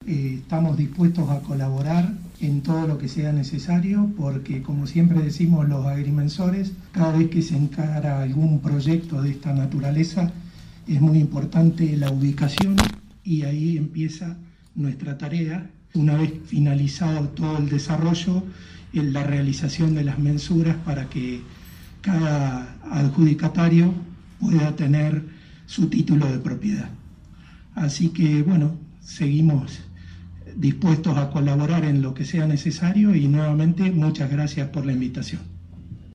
estamos dispuestos a colaborar en todo lo que sea necesario, porque como siempre decimos los agrimensores, cada vez que se encara algún proyecto de esta naturaleza es muy importante la ubicación y ahí empieza nuestra tarea. Una vez finalizado todo el desarrollo, en la realización de las mensuras para que cada adjudicatario pueda tener su título de propiedad. Así que bueno, seguimos dispuestos a colaborar en lo que sea necesario y nuevamente muchas gracias por la invitación.